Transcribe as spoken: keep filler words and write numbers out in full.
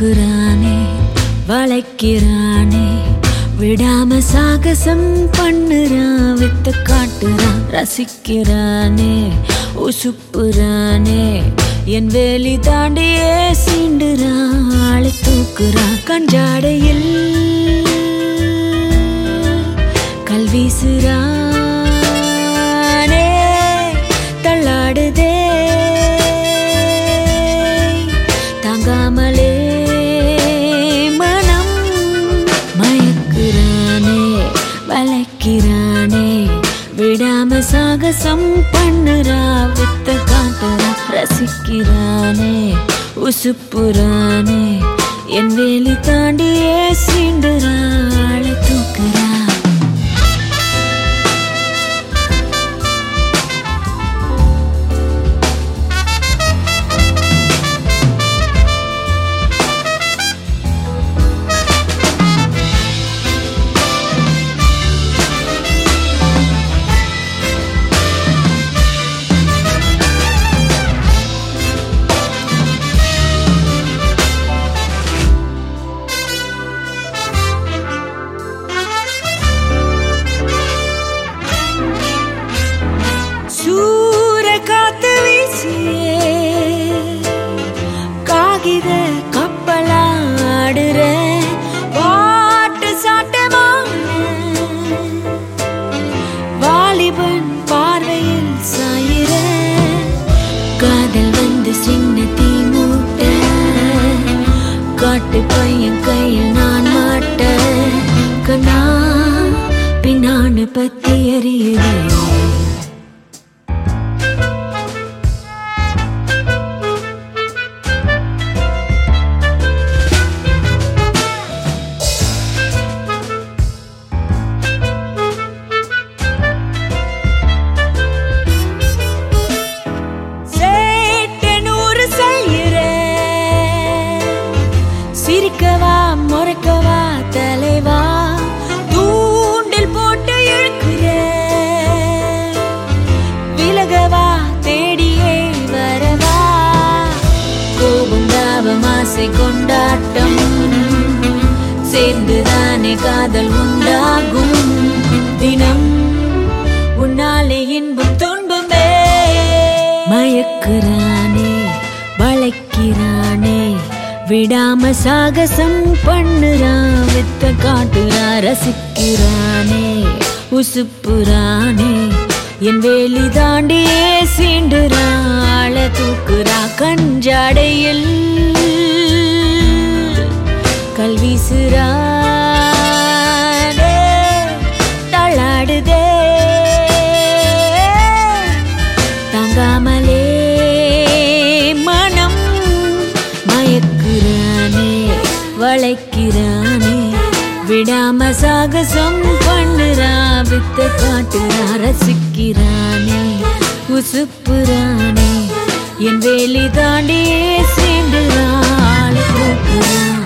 மயக்குறானே வளைக்கிறானே விடாம சாகசம் பண்ணுறான் வித்த காட்டுறான் ரசிக்கிறானே உசுப்புறானே என் வேலி தாண்டியே சீண்டுறான் ஆளை தூக்குறான் கஞ்சாடையில் கல் வீசுறானே தள்ளாடுதே தாங்காமலே மனம் மயக்குறானே வளைக்கிறானே விடாம சாகசம் பண்ணுறா வித்த காட்டுறா ரசிக்கிறானே உசுப்புறானே என் வேலி தாண்டியே சீண்டுறா ஆளை தூக்குறா சூர காத்து வீசியே காகித கப்பலாடுற வாட்டு சாட்டமான வாலிபன் பார்வையில் சாயிர காதல் வந்து சின்ன தீ மூட்ட காட்டு பையன் கையில் நான் மாட்ட கண்ணா பின்னான்னு பத்தி எறியுதே சிரிக்கவா முறைக்கவா தலைவா தூண்டில் போட்டு இழுக்கிற விலகவா தேடியே வரவா கோபம் தாபம் ஆசை கொண்டாட்டம் சேர்ந்துதானே காதல் உண்டாகும் தினம் உன்னாலே இன்பம் துன்பமே மயக்குறானே வளைக்கிறானே விடாம சாகசம் பண்ணுறான் வித்த காட்டுறா ரசிக்கிறானே உசுப்புறானே என் வேலி தாண்டியே சீண்டுறா ஆளை தூக்குறா கஞ்சாடையில் கல் வீசுறானே தள்ளாடுதே தாங்காமலே மனம் மயக்குறானே வளைக்கிறானே விடாம சாகசம் பண்ணுறா வித்த காட்டுறா ரசிக்கிறானே உசுப்புறானே என் வேலி தாண்டியே சேர்ந்துறா ஆளை தூக்குறா